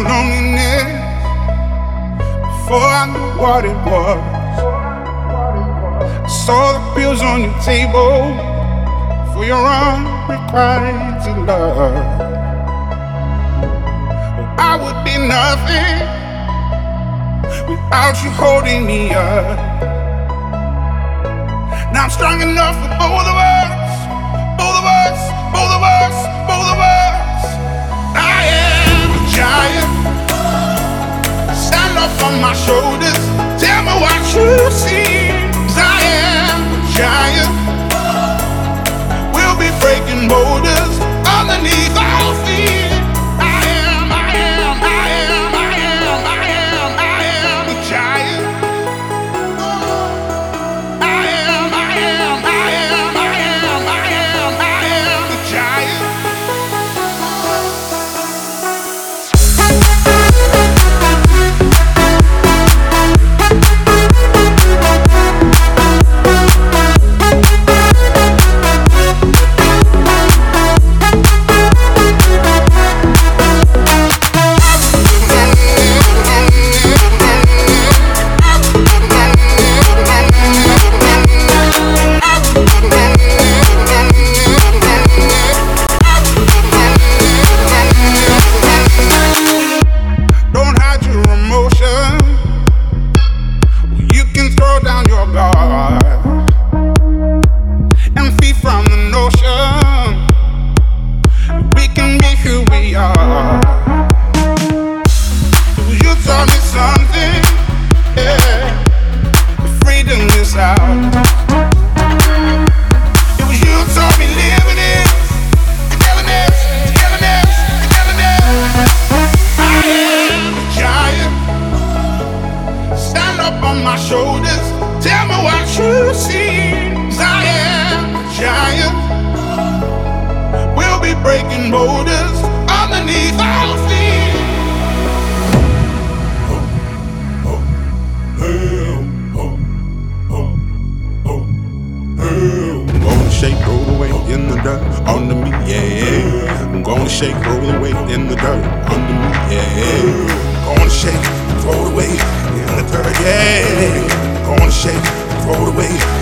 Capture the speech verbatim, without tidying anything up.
loneliness before I knew what it was. I saw the pills on your table for your unrequited love. Well, I would be nothing without you holding me up. Now I'm strong enough for both of us, both of us, both of us, both of us. I am a giant. Stand up on my shoulders. Tell me what you see. 'Cause I am a giant. We'll be breaking boulders underneath our feet. I am, I am, I am, I am, I am, I am a giant. I am, I am, I am, I am, I am, I am a giant. Don't hide your emotion. You can throw down your guard and feed from the notion we can be who we are. You taught me something, yeah. Freedom is out. It was you taught me living it, togetherness, togetherness, togetherness. I am a giant. Stand up on my shoulders. Tell me what you see. 'Cause I am a giant. We'll be breaking boulders underneath our feet. I'm gonna shake, roll away in the dirt under me, yeah. I'm gonna shake, roll away in the dirt under me, yeah. Gonna shake, roll away in the dirt, yeah. Gonna shake, roll away